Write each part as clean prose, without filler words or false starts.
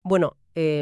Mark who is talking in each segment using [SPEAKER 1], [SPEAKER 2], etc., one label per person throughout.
[SPEAKER 1] Bueno,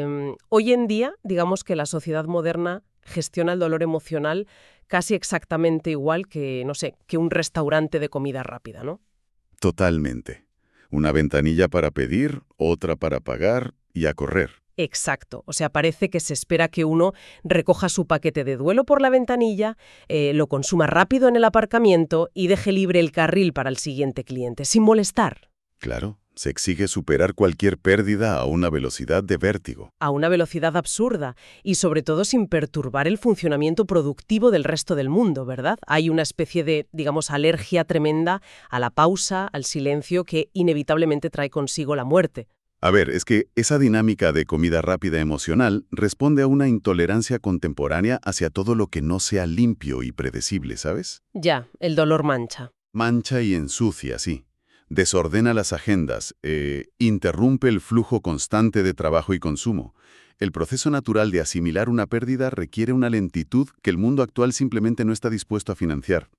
[SPEAKER 1] hoy en día, digamos que la sociedad moderna gestiona el dolor emocional casi exactamente igual que, no sé, que un restaurante de comida rápida, ¿no?
[SPEAKER 2] Totalmente. Una ventanilla para pedir, otra para pagar y a correr.
[SPEAKER 1] Exacto. O sea, parece que se espera que uno recoja su paquete de duelo por la ventanilla, lo consuma rápido en el aparcamiento y deje libre el carril para el siguiente cliente, sin molestar.
[SPEAKER 2] Claro, se exige superar cualquier pérdida a una velocidad de vértigo.
[SPEAKER 1] A una velocidad absurda y sobre todo sin perturbar el funcionamiento productivo del resto del mundo, ¿verdad? Hay una especie de, digamos, alergia tremenda a la pausa, al silencio que inevitablemente trae consigo la muerte.
[SPEAKER 2] A ver, es que esa dinámica de comida rápida emocional responde a una intolerancia contemporánea hacia todo lo que no sea limpio y predecible, ¿sabes?
[SPEAKER 1] Ya, el dolor mancha.
[SPEAKER 2] Mancha y ensucia, sí. Desordena las agendas, interrumpe el flujo constante de trabajo y consumo. El proceso natural de asimilar una pérdida requiere una lentitud que el mundo actual simplemente no está dispuesto a financiar.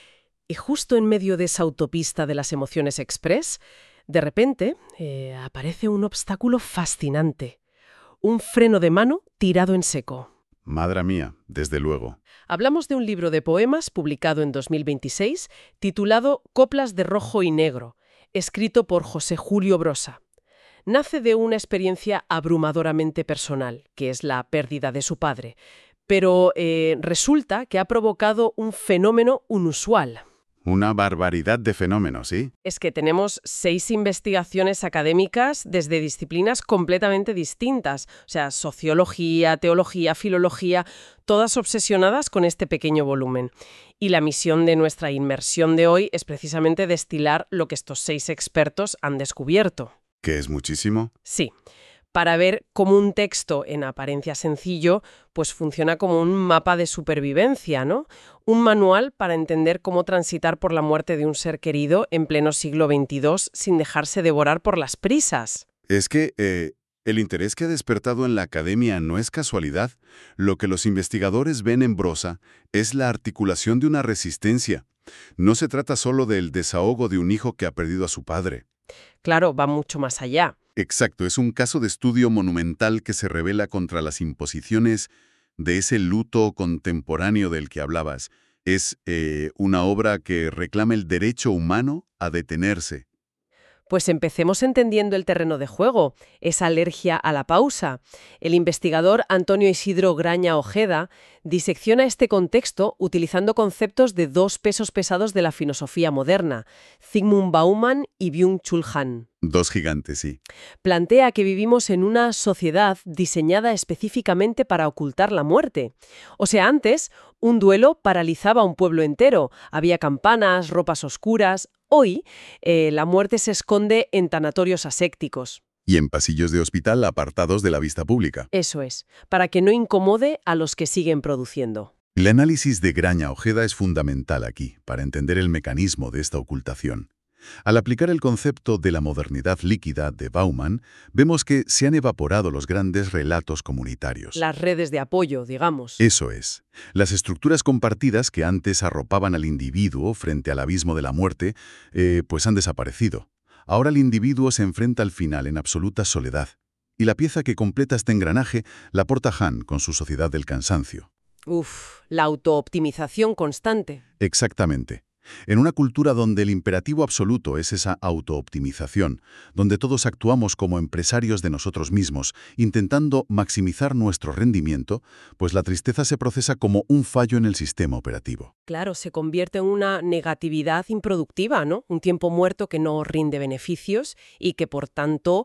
[SPEAKER 1] Y justo en medio de esa autopista de las emociones express, de repente aparece un obstáculo fascinante. Un freno de mano tirado en seco.
[SPEAKER 2] Madre mía, desde luego.
[SPEAKER 1] Hablamos de un libro de poemas publicado en 2026 titulado Coplas de Rojo y Negro, escrito por José Julio Brosa. Nace de una experiencia abrumadoramente personal, que es la pérdida de su padre, pero resulta que ha provocado un fenómeno inusual.
[SPEAKER 2] Una barbaridad de fenómenos, ¿sí?
[SPEAKER 1] Es que tenemos 6 investigaciones académicas desde disciplinas completamente distintas, o sea, sociología, teología, filología, todas obsesionadas con este pequeño volumen. Y la misión de nuestra inmersión de hoy es precisamente destilar lo que estos 6 expertos han descubierto.
[SPEAKER 2] ¿Que es muchísimo?
[SPEAKER 1] Sí, para ver cómo un texto en apariencia sencillo pues funciona como un mapa de supervivencia, ¿no? Un manual para entender cómo transitar por la muerte de un ser querido en pleno siglo XXII sin dejarse devorar por las prisas.
[SPEAKER 2] Es que el interés que ha despertado en la academia no es casualidad. Lo que los investigadores ven en Brosa es la articulación de una resistencia. No se trata solo del desahogo de un hijo que ha perdido a su padre.
[SPEAKER 1] Claro, va mucho más allá.
[SPEAKER 2] Exacto, es un caso de estudio monumental que se revela contra las imposiciones de ese luto contemporáneo del que hablabas. Es una obra que reclama el derecho humano a detenerse.
[SPEAKER 1] Pues empecemos entendiendo el terreno de juego, esa alergia a la pausa. El investigador Antonio Isidro Graña Ojeda disecciona este contexto utilizando conceptos de 2 pesos pesados de la filosofía moderna, Zygmunt Bauman y Byung-Chul Han.
[SPEAKER 2] 2 gigantes, sí.
[SPEAKER 1] Plantea que vivimos en una sociedad diseñada específicamente para ocultar la muerte. O sea, antes, un duelo paralizaba a un pueblo entero. Había campanas, ropas oscuras. Hoy, la muerte se esconde en tanatorios asépticos.
[SPEAKER 2] Y en pasillos de hospital apartados de la vista pública.
[SPEAKER 1] Eso es, para que no incomode a los que siguen produciendo.
[SPEAKER 2] El análisis de Graña Ojeda es fundamental aquí, para entender el mecanismo de esta ocultación. Al aplicar el concepto de la modernidad líquida de Bauman, vemos que se han evaporado los grandes relatos comunitarios.
[SPEAKER 1] Las redes de apoyo, digamos.
[SPEAKER 2] Eso es. Las estructuras compartidas que antes arropaban al individuo frente al abismo de la muerte, pues han desaparecido. Ahora el individuo se enfrenta al final en absoluta soledad. Y la pieza que completa este engranaje la aporta Han con su sociedad del cansancio.
[SPEAKER 1] La autooptimización constante.
[SPEAKER 2] Exactamente. En una cultura donde el imperativo absoluto es esa autooptimización, donde todos actuamos como empresarios de nosotros mismos, intentando maximizar nuestro rendimiento, pues la tristeza se procesa como un fallo en el sistema operativo.
[SPEAKER 1] Claro, se convierte en una negatividad improductiva, ¿no? Un tiempo muerto que no rinde beneficios y que, por tanto,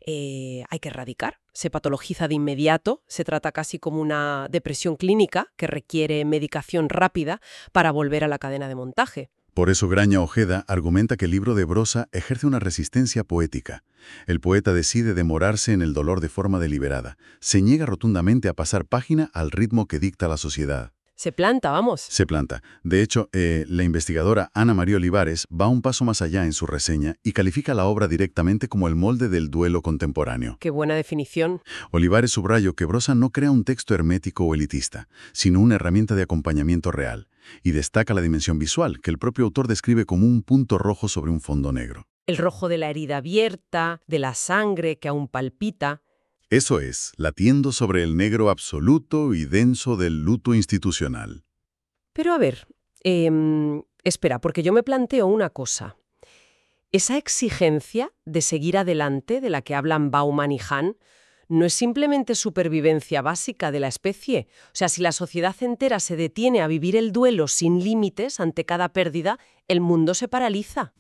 [SPEAKER 1] hay que erradicar. Se patologiza de inmediato, se trata casi como una depresión clínica que requiere medicación rápida para volver a la cadena de montaje.
[SPEAKER 2] Por eso Graña Ojeda argumenta que el libro de Brosa ejerce una resistencia poética. El poeta decide demorarse en el dolor de forma deliberada. Se niega rotundamente a pasar página al ritmo que dicta la sociedad.
[SPEAKER 1] Se planta, vamos.
[SPEAKER 2] Se planta. De hecho, la investigadora Ana María Olivares va un paso más allá en su reseña y califica la obra directamente como el molde del duelo contemporáneo.
[SPEAKER 1] Qué buena definición.
[SPEAKER 2] Olivares subrayó que Brosa no crea un texto hermético o elitista, sino una herramienta de acompañamiento real, y destaca la dimensión visual, que el propio autor describe como un punto rojo sobre un fondo negro.
[SPEAKER 1] El rojo de la herida abierta, de la sangre que aún palpita.
[SPEAKER 2] Eso es, latiendo sobre el negro absoluto y denso del luto institucional.
[SPEAKER 1] Pero a ver, espera, porque yo me planteo una cosa. Esa exigencia de seguir adelante de la que hablan Bauman y Hahn no es simplemente supervivencia básica de la especie. O sea, si la sociedad entera se detiene a vivir el duelo sin límites ante cada pérdida, el mundo se paraliza.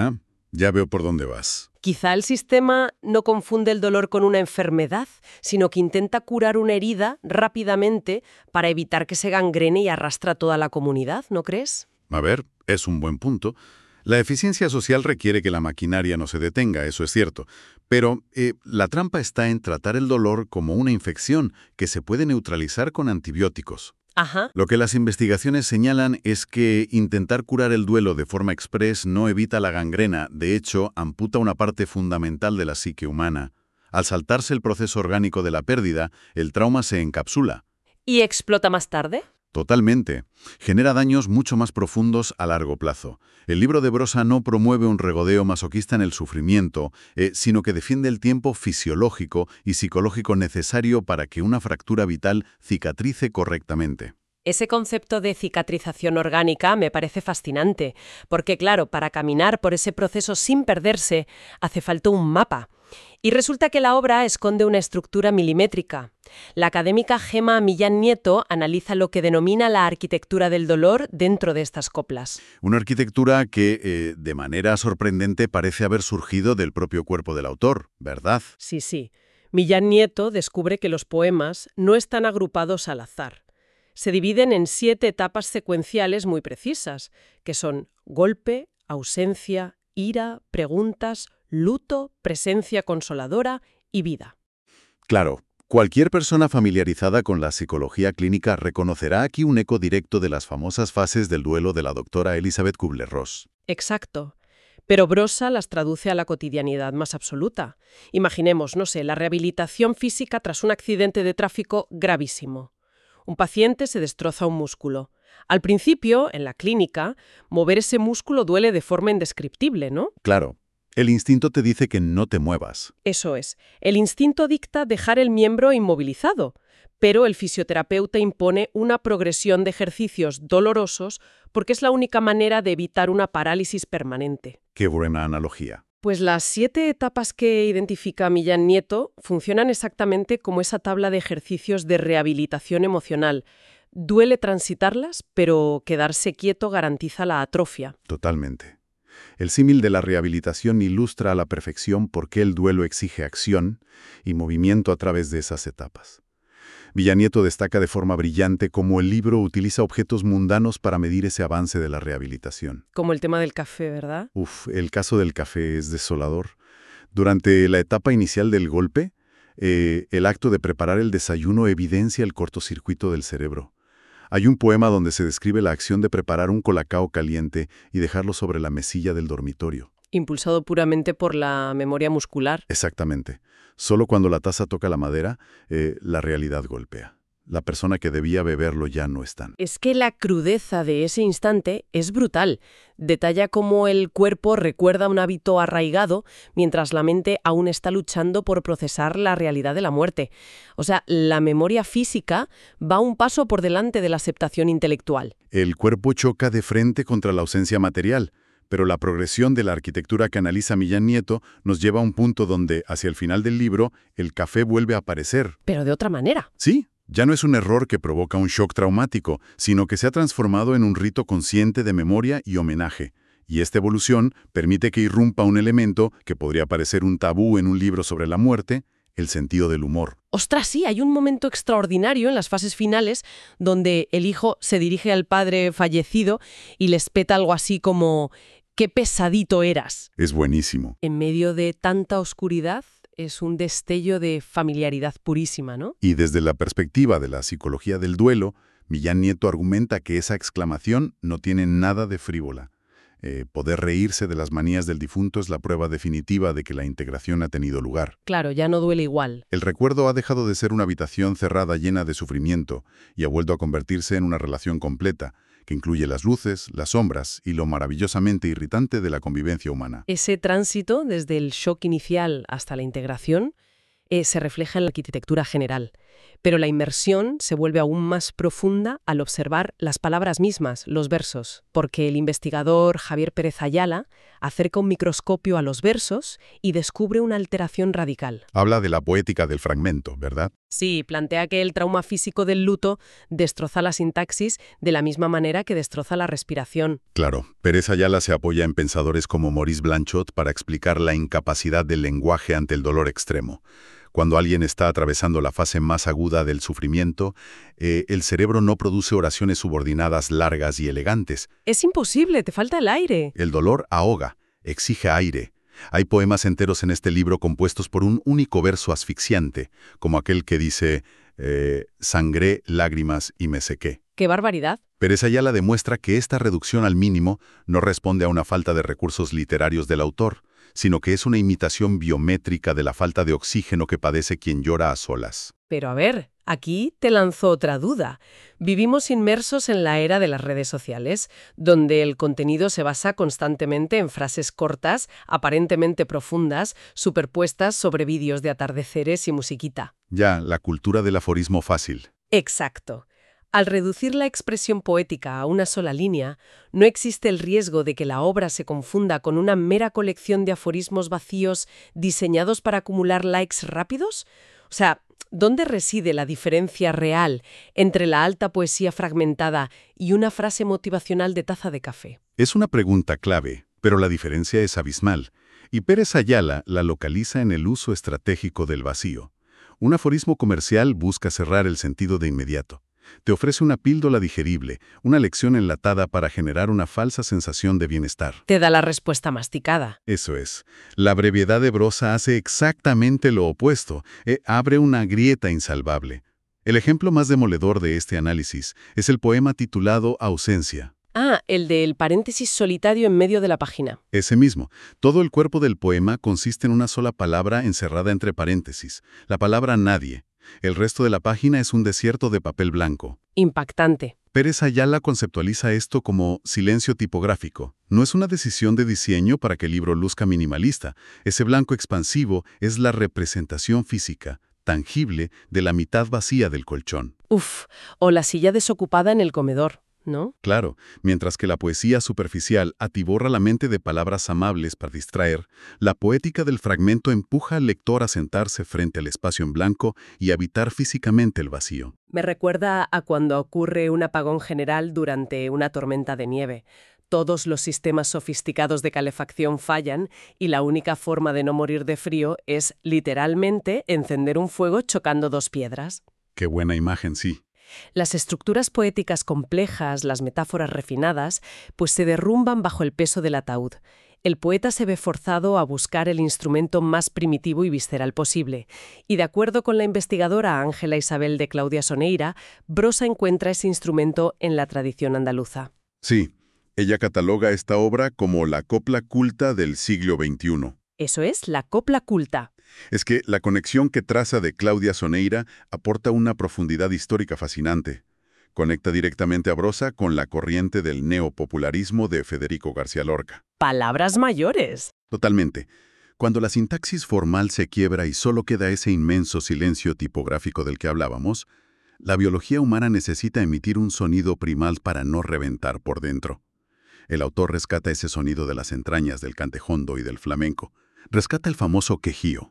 [SPEAKER 2] Ya veo por dónde vas.
[SPEAKER 1] Quizá el sistema no confunde el dolor con una enfermedad, sino que intenta curar una herida rápidamente para evitar que se gangrene y arrastre a toda la comunidad, ¿no crees?
[SPEAKER 2] A ver, es un buen punto. La eficiencia social requiere que la maquinaria no se detenga, eso es cierto. Pero la trampa está en tratar el dolor como una infección que se puede neutralizar con antibióticos.
[SPEAKER 1] Ajá.
[SPEAKER 2] Lo que las investigaciones señalan es que intentar curar el duelo de forma express no evita la gangrena, de hecho, amputa una parte fundamental de la psique humana. Al saltarse el proceso orgánico de la pérdida, el trauma se encapsula.
[SPEAKER 1] ¿Y explota más tarde?
[SPEAKER 2] Totalmente. Genera daños mucho más profundos a largo plazo. El libro de Brosa no promueve un regodeo masoquista en el sufrimiento, sino que defiende el tiempo fisiológico y psicológico necesario para que una fractura vital cicatrice correctamente.
[SPEAKER 1] Ese concepto de cicatrización orgánica me parece fascinante, porque claro, para caminar por ese proceso sin perderse, hace falta un mapa. Y resulta que la obra esconde una estructura milimétrica. La académica Gemma Millán Nieto analiza lo que denomina la arquitectura del dolor dentro de estas coplas.
[SPEAKER 2] Una arquitectura que, de manera sorprendente, parece haber surgido del propio cuerpo del autor, ¿verdad?
[SPEAKER 1] Sí. Millán Nieto descubre que los poemas no están agrupados al azar. Se dividen en 7 etapas secuenciales muy precisas, que son golpe, ausencia, ira, preguntas, luto, presencia consoladora y vida.
[SPEAKER 2] Claro, cualquier persona familiarizada con la psicología clínica reconocerá aquí un eco directo de las famosas fases del duelo de la doctora Elizabeth Kubler-Ross.
[SPEAKER 1] Exacto. Pero Brosa las traduce a la cotidianidad más absoluta. Imaginemos, no sé, la rehabilitación física tras un accidente de tráfico gravísimo. Un paciente se destroza un músculo. Al principio, en la clínica, mover ese músculo duele de forma indescriptible, ¿no?
[SPEAKER 2] Claro, el instinto te dice que no te muevas.
[SPEAKER 1] Eso es. El instinto dicta dejar el miembro inmovilizado, pero el fisioterapeuta impone una progresión de ejercicios dolorosos porque es la única manera de evitar una parálisis permanente.
[SPEAKER 2] Qué buena analogía.
[SPEAKER 1] Pues las 7 etapas que identifica Millán Nieto funcionan exactamente como esa tabla de ejercicios de rehabilitación emocional. Duele transitarlas, pero quedarse quieto garantiza la atrofia.
[SPEAKER 2] Totalmente. El símil de la rehabilitación ilustra a la perfección por qué el duelo exige acción y movimiento a través de esas etapas. Millán Nieto destaca de forma brillante cómo el libro utiliza objetos mundanos para medir ese avance de la rehabilitación.
[SPEAKER 1] Como el tema del café, ¿verdad?
[SPEAKER 2] El caso del café es desolador. Durante la etapa inicial del golpe, el acto de preparar el desayuno evidencia el cortocircuito del cerebro. Hay un poema donde se describe la acción de preparar un colacao caliente y dejarlo sobre la mesilla del dormitorio.
[SPEAKER 1] Impulsado puramente por la memoria muscular.
[SPEAKER 2] Exactamente. Solo cuando la taza toca la madera, la realidad golpea. La persona que debía beberlo ya no está.
[SPEAKER 1] Es que la crudeza de ese instante es brutal. Detalla cómo el cuerpo recuerda un hábito arraigado mientras la mente aún está luchando por procesar la realidad de la muerte. O sea, la memoria física va un paso por delante de la aceptación intelectual.
[SPEAKER 2] El cuerpo choca de frente contra la ausencia material, pero la progresión de la arquitectura que analiza Millán Nieto nos lleva a un punto donde, hacia el final del libro, el café vuelve a aparecer.
[SPEAKER 1] Pero de otra manera.
[SPEAKER 2] Sí. Ya no es un error que provoca un shock traumático, sino que se ha transformado en un rito consciente de memoria y homenaje. Y esta evolución permite que irrumpa un elemento que podría parecer un tabú en un libro sobre la muerte, el sentido del humor.
[SPEAKER 1] ¡Ostras, sí! Hay un momento extraordinario en las fases finales donde el hijo se dirige al padre fallecido y le espeta algo así como «¡Qué pesadito eras!».
[SPEAKER 2] Es buenísimo.
[SPEAKER 1] En medio de tanta oscuridad, es un destello de familiaridad purísima, ¿no?
[SPEAKER 2] Y desde la perspectiva de la psicología del duelo, Millán Nieto argumenta que esa exclamación no tiene nada de frívola. Poder reírse de las manías del difunto es la prueba definitiva de que la integración ha tenido lugar.
[SPEAKER 1] Claro, ya no duele igual.
[SPEAKER 2] El recuerdo ha dejado de ser una habitación cerrada llena de sufrimiento y ha vuelto a convertirse en una relación completa, que incluye las luces, las sombras y lo maravillosamente irritante de la convivencia humana.
[SPEAKER 1] Ese tránsito, desde el shock inicial hasta la integración, se refleja en la arquitectura general. Pero la inmersión se vuelve aún más profunda al observar las palabras mismas, los versos, porque el investigador Javier Pérez Ayala acerca un microscopio a los versos y descubre una alteración radical.
[SPEAKER 2] Habla de la poética del fragmento, ¿verdad?
[SPEAKER 1] Sí, plantea que el trauma físico del luto destroza la sintaxis de la misma manera que destroza la respiración.
[SPEAKER 2] Claro, Pérez Ayala se apoya en pensadores como Maurice Blanchot para explicar la incapacidad del lenguaje ante el dolor extremo. Cuando alguien está atravesando la fase más aguda del sufrimiento, el cerebro no produce oraciones subordinadas largas y elegantes.
[SPEAKER 1] Es imposible, te falta el aire.
[SPEAKER 2] El dolor ahoga, exige aire. Hay poemas enteros en este libro compuestos por un único verso asfixiante, como aquel que dice, sangré, lágrimas y me sequé.
[SPEAKER 1] ¡Qué barbaridad!
[SPEAKER 2] Pérez Ayala demuestra que esta reducción al mínimo no responde a una falta de recursos literarios del autor, sino que es una imitación biométrica de la falta de oxígeno que padece quien llora a solas.
[SPEAKER 1] Pero a ver, aquí te lanzo otra duda. Vivimos inmersos en la era de las redes sociales, donde el contenido se basa constantemente en frases cortas, aparentemente profundas, superpuestas sobre vídeos de atardeceres y musiquita.
[SPEAKER 2] Ya, la cultura del aforismo fácil.
[SPEAKER 1] Exacto. Al reducir la expresión poética a una sola línea, ¿no existe el riesgo de que la obra se confunda con una mera colección de aforismos vacíos diseñados para acumular likes rápidos? O sea, ¿dónde reside la diferencia real entre la alta poesía fragmentada y una frase motivacional de taza de café?
[SPEAKER 2] Es una pregunta clave, pero la diferencia es abismal, y Pérez Ayala la localiza en el uso estratégico del vacío. Un aforismo comercial busca cerrar el sentido de inmediato. Te ofrece una píldora digerible, una lección enlatada para generar una falsa sensación de bienestar.
[SPEAKER 1] Te da la respuesta masticada.
[SPEAKER 2] Eso es. La brevedad de Brosa hace exactamente lo opuesto. Abre una grieta insalvable. El ejemplo más demoledor de este análisis es el poema titulado Ausencia.
[SPEAKER 1] Ah, el del paréntesis solitario en medio de la página.
[SPEAKER 2] Ese mismo. Todo el cuerpo del poema consiste en una sola palabra encerrada entre paréntesis, la palabra nadie. El resto de la página es un desierto de papel blanco.
[SPEAKER 1] Impactante.
[SPEAKER 2] Pérez Ayala conceptualiza esto como silencio tipográfico. No es una decisión de diseño para que el libro luzca minimalista. Ese blanco expansivo es la representación física, tangible, de la mitad vacía del colchón.
[SPEAKER 1] Uf, o la silla desocupada en el comedor, ¿no?
[SPEAKER 2] Claro, mientras que la poesía superficial atiborra la mente de palabras amables para distraer, la poética del fragmento empuja al lector a sentarse frente al espacio en blanco y habitar físicamente el vacío.
[SPEAKER 1] Me recuerda a cuando ocurre un apagón general durante una tormenta de nieve. Todos los sistemas sofisticados de calefacción fallan y la única forma de no morir de frío es, literalmente, encender un fuego chocando dos piedras.
[SPEAKER 2] Qué buena imagen, sí.
[SPEAKER 1] Las estructuras poéticas complejas, las metáforas refinadas, pues se derrumban bajo el peso del ataúd. El poeta se ve forzado a buscar el instrumento más primitivo y visceral posible. Y de acuerdo con la investigadora Ángela Isabel de Claudia Soneira, Brosa encuentra ese instrumento en la tradición andaluza.
[SPEAKER 2] Sí, ella cataloga esta obra como la copla culta del siglo XXI.
[SPEAKER 1] Eso es, la copla culta.
[SPEAKER 2] Es que la conexión que traza de Claudia Soneira aporta una profundidad histórica fascinante. Conecta directamente a Brosa con la corriente del neopopularismo de Federico García Lorca.
[SPEAKER 1] Palabras mayores.
[SPEAKER 2] Totalmente. Cuando la sintaxis formal se quiebra y solo queda ese inmenso silencio tipográfico del que hablábamos, la biología humana necesita emitir un sonido primal para no reventar por dentro. El autor rescata ese sonido de las entrañas del cantejondo y del flamenco. Rescata el famoso quejío.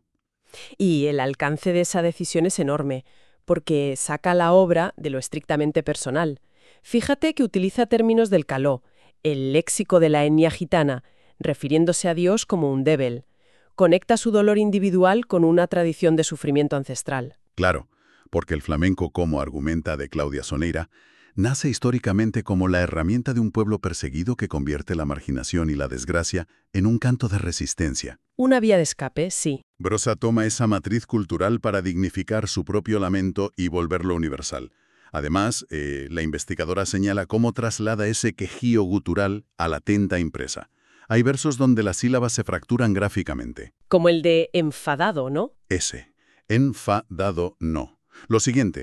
[SPEAKER 1] Y el alcance de esa decisión es enorme, porque saca la obra de lo estrictamente personal. Fíjate que utiliza términos del caló, el léxico de la etnia gitana, refiriéndose a Dios como un débel. Conecta su dolor individual con una tradición de sufrimiento ancestral.
[SPEAKER 2] Claro, porque el flamenco, como argumenta de Claudia Soneira, nace históricamente como la herramienta de un pueblo perseguido que convierte la marginación y la desgracia en un canto de resistencia.
[SPEAKER 1] Una vía de escape, sí.
[SPEAKER 2] Brosa toma esa matriz cultural para dignificar su propio lamento y volverlo universal. Además, la investigadora señala cómo traslada ese quejío gutural a la tinta impresa. Hay versos donde las sílabas se fracturan gráficamente.
[SPEAKER 1] Como el de enfadado, ¿no?
[SPEAKER 2] Ese. Enfadado no. Lo siguiente.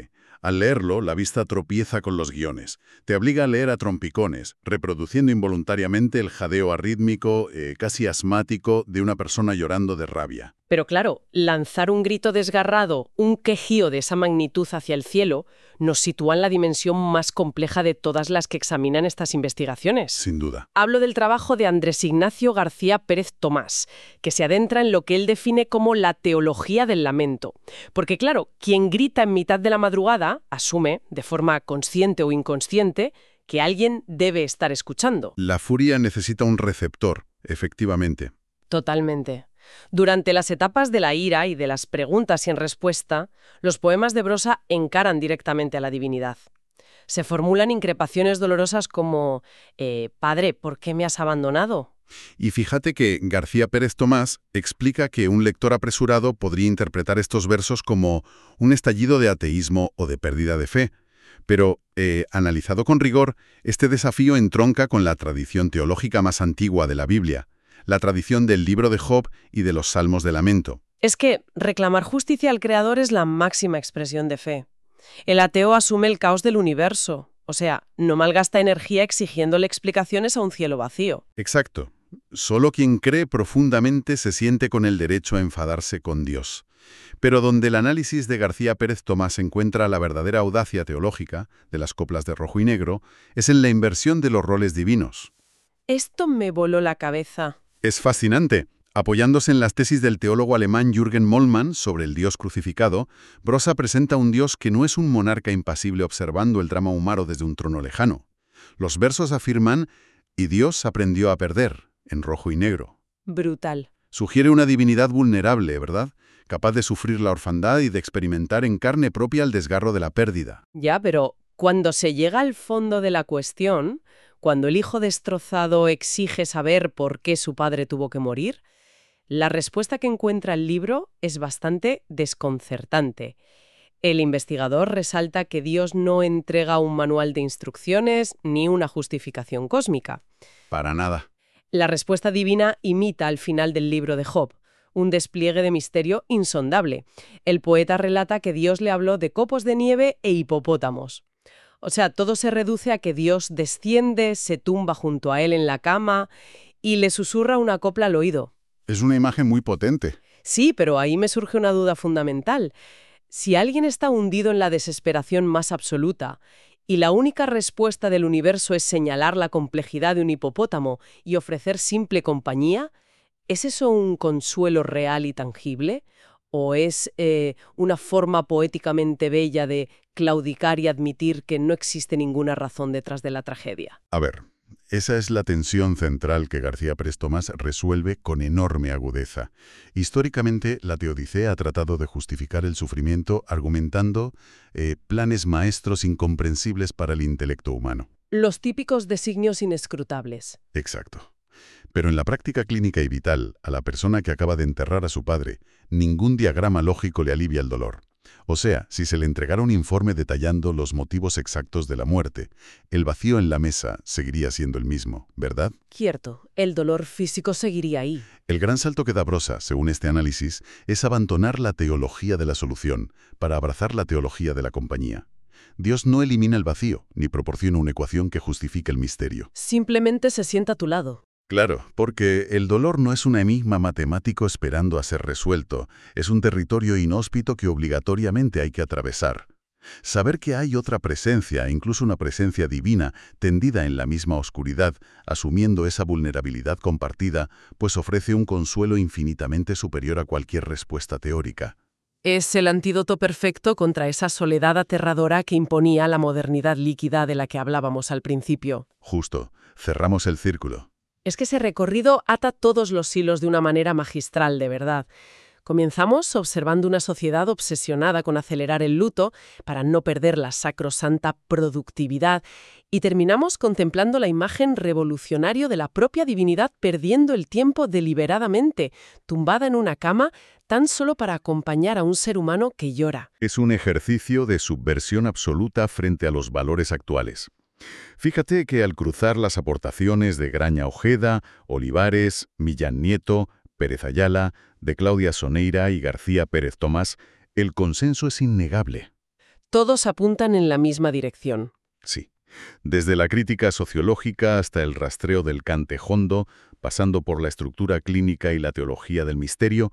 [SPEAKER 2] Al leerlo, la vista tropieza con los guiones. Te obliga a leer a trompicones, reproduciendo involuntariamente el jadeo arrítmico, casi asmático, de una persona llorando de rabia.
[SPEAKER 1] Pero claro, lanzar un grito desgarrado, un quejío de esa magnitud hacia el cielo, nos sitúa en la dimensión más compleja de todas las que examinan estas investigaciones.
[SPEAKER 2] Sin duda.
[SPEAKER 1] Hablo del trabajo de Andrés Ignacio García Pérez Tomás, que se adentra en lo que él define como la teología del lamento. Porque claro, quien grita en mitad de la madrugada asume, de forma consciente o inconsciente, que alguien debe estar escuchando.
[SPEAKER 2] La furia necesita un receptor, efectivamente.
[SPEAKER 1] Totalmente. Durante las etapas de la ira y de las preguntas sin respuesta, los poemas de Brosa encaran directamente a la divinidad. Se formulan increpaciones dolorosas como «Padre, ¿por qué me has abandonado?».
[SPEAKER 2] Y fíjate que García Pérez Tomás explica que un lector apresurado podría interpretar estos versos como un estallido de ateísmo o de pérdida de fe. Pero, analizado con rigor, este desafío entronca con la tradición teológica más antigua de la Biblia, la tradición del libro de Job y de los salmos de lamento.
[SPEAKER 1] Es que reclamar justicia al Creador es la máxima expresión de fe. El ateo asume el caos del universo, o sea, no malgasta energía exigiéndole explicaciones a un cielo vacío.
[SPEAKER 2] Exacto. Solo quien cree profundamente se siente con el derecho a enfadarse con Dios. Pero donde el análisis de García Pérez Tomás encuentra la verdadera audacia teológica de las coplas de rojo y negro es en la inversión de los roles divinos.
[SPEAKER 1] Esto me voló la cabeza.
[SPEAKER 2] Es fascinante. Apoyándose en las tesis del teólogo alemán Jürgen Moltmann sobre el Dios crucificado, Brosa presenta un Dios que no es un monarca impasible observando el drama humano desde un trono lejano. Los versos afirman, y Dios aprendió a perder, en rojo y negro.
[SPEAKER 1] Brutal.
[SPEAKER 2] Sugiere una divinidad vulnerable, ¿verdad? Capaz de sufrir la orfandad y de experimentar en carne propia el desgarro de la pérdida.
[SPEAKER 1] Ya, pero cuando se llega al fondo de la cuestión, cuando el hijo destrozado exige saber por qué su padre tuvo que morir, la respuesta que encuentra el libro es bastante desconcertante. El investigador resalta que Dios no entrega un manual de instrucciones ni una justificación cósmica.
[SPEAKER 2] Para nada.
[SPEAKER 1] La respuesta divina imita al final del libro de Job, un despliegue de misterio insondable. El poeta relata que Dios le habló de copos de nieve e hipopótamos. O sea, todo se reduce a que Dios desciende, se tumba junto a él en la cama y le susurra una copla al oído.
[SPEAKER 2] Es una imagen muy potente.
[SPEAKER 1] Sí, pero ahí me surge una duda fundamental. Si alguien está hundido en la desesperación más absoluta y la única respuesta del universo es señalar la complejidad de un hipopótamo y ofrecer simple compañía, ¿es eso un consuelo real y tangible? ¿O es una forma poéticamente bella de claudicar y admitir que no existe ninguna razón detrás de la tragedia?
[SPEAKER 2] A ver, esa es la tensión central que García Pérez Tomás resuelve con enorme agudeza. Históricamente, la Teodicea ha tratado de justificar el sufrimiento argumentando planes maestros incomprensibles para el intelecto humano.
[SPEAKER 1] Los típicos designios inescrutables.
[SPEAKER 2] Exacto. Pero en la práctica clínica y vital, a la persona que acaba de enterrar a su padre, ningún diagrama lógico le alivia el dolor. O sea, si se le entregara un informe detallando los motivos exactos de la muerte, el vacío en la mesa seguiría siendo el mismo, ¿verdad?
[SPEAKER 1] Cierto, el dolor físico seguiría ahí.
[SPEAKER 2] El gran salto que da Brosa, según este análisis, es abandonar la teología de la solución para abrazar la teología de la compañía. Dios no elimina el vacío, ni proporciona una ecuación que justifique el misterio.
[SPEAKER 1] Simplemente se sienta a tu lado.
[SPEAKER 2] Claro, porque el dolor no es un enigma matemático esperando a ser resuelto, es un territorio inhóspito que obligatoriamente hay que atravesar. Saber que hay otra presencia, incluso una presencia divina, tendida en la misma oscuridad, asumiendo esa vulnerabilidad compartida, pues ofrece un consuelo infinitamente superior a cualquier respuesta teórica.
[SPEAKER 1] Es el antídoto perfecto contra esa soledad aterradora que imponía la modernidad líquida de la que hablábamos al principio.
[SPEAKER 2] Justo, cerramos el círculo.
[SPEAKER 1] Es que ese recorrido ata todos los hilos de una manera magistral, de verdad. Comenzamos observando una sociedad obsesionada con acelerar el luto para no perder la sacrosanta productividad y terminamos contemplando la imagen revolucionaria de la propia divinidad perdiendo el tiempo deliberadamente, tumbada en una cama tan solo para acompañar a un ser humano que llora.
[SPEAKER 2] Es un ejercicio de subversión absoluta frente a los valores actuales. Fíjate que al cruzar las aportaciones de Graña Ojeda, Olivares, Millán Nieto, Pérez Ayala, de Claudia Soneira y García Pérez Tomás, el consenso es innegable.
[SPEAKER 1] Todos apuntan en la misma dirección.
[SPEAKER 2] Sí. Desde la crítica sociológica hasta el rastreo del cante hondo, pasando por la estructura clínica y la teología del misterio,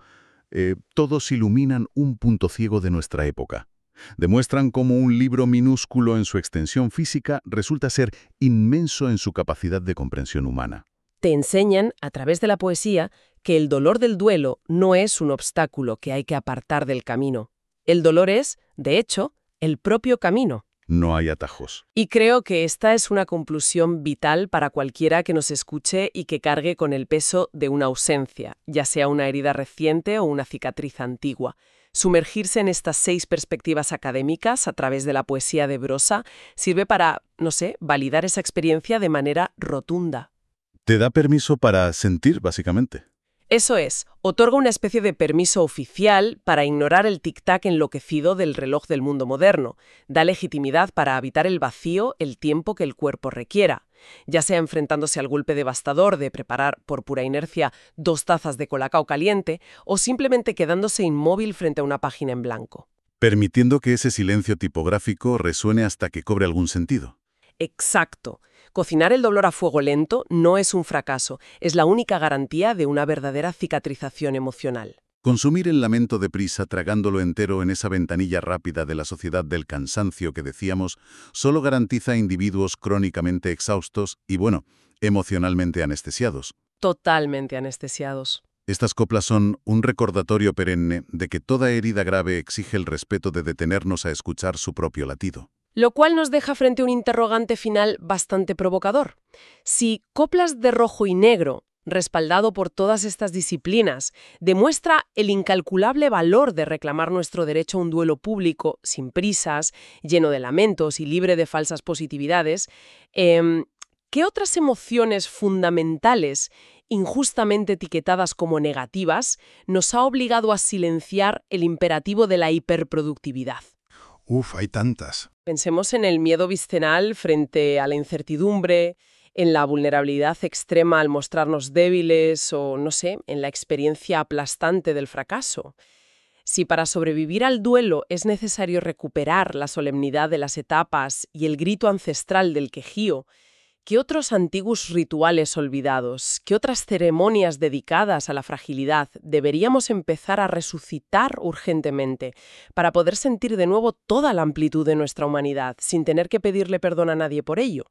[SPEAKER 2] todos iluminan un punto ciego de nuestra época. Demuestran cómo un libro minúsculo en su extensión física resulta ser inmenso en su capacidad de comprensión humana.
[SPEAKER 1] Te enseñan, a través de la poesía, que el dolor del duelo no es un obstáculo que hay que apartar del camino. El dolor es, de hecho, el propio camino.
[SPEAKER 2] No hay atajos.
[SPEAKER 1] Y creo que esta es una conclusión vital para cualquiera que nos escuche y que cargue con el peso de una ausencia, ya sea una herida reciente o una cicatriz antigua. Sumergirse en estas 6 perspectivas académicas a través de la poesía de Brossa sirve para, no sé, validar esa experiencia de manera rotunda.
[SPEAKER 2] Te da permiso para sentir, básicamente.
[SPEAKER 1] Eso es, otorga una especie de permiso oficial para ignorar el tic-tac enloquecido del reloj del mundo moderno. Da legitimidad para habitar el vacío el tiempo que el cuerpo requiera, ya sea enfrentándose al golpe devastador de preparar por pura inercia 2 tazas de colacao caliente o simplemente quedándose inmóvil frente a una página en blanco.
[SPEAKER 2] Permitiendo que ese silencio tipográfico resuene hasta que cobre algún sentido.
[SPEAKER 1] Exacto. Cocinar el dolor a fuego lento no es un fracaso, es la única garantía de una verdadera cicatrización emocional.
[SPEAKER 2] Consumir el lamento deprisa tragándolo entero en esa ventanilla rápida de la sociedad del cansancio que decíamos, solo garantiza individuos crónicamente exhaustos y, bueno, emocionalmente anestesiados.
[SPEAKER 1] Totalmente anestesiados.
[SPEAKER 2] Estas coplas son un recordatorio perenne de que toda herida grave exige el respeto de detenernos a escuchar su propio latido.
[SPEAKER 1] Lo cual nos deja frente a un interrogante final bastante provocador. Si Coplas de Rojo y Negro, respaldado por todas estas disciplinas, demuestra el incalculable valor de reclamar nuestro derecho a un duelo público, sin prisas, lleno de lamentos y libre de falsas positividades, ¿qué otras emociones fundamentales, injustamente etiquetadas como negativas, nos ha obligado a silenciar el imperativo de la hiperproductividad?
[SPEAKER 3] Hay tantas.
[SPEAKER 1] Pensemos en el miedo visceral frente a la incertidumbre, en la vulnerabilidad extrema al mostrarnos débiles o, no sé, en la experiencia aplastante del fracaso. Si para sobrevivir al duelo es necesario recuperar la solemnidad de las etapas y el grito ancestral del quejío, ¿qué otros antiguos rituales olvidados, qué otras ceremonias dedicadas a la fragilidad deberíamos empezar a resucitar urgentemente para poder sentir de nuevo toda la amplitud de nuestra humanidad sin tener que pedirle perdón a nadie por ello?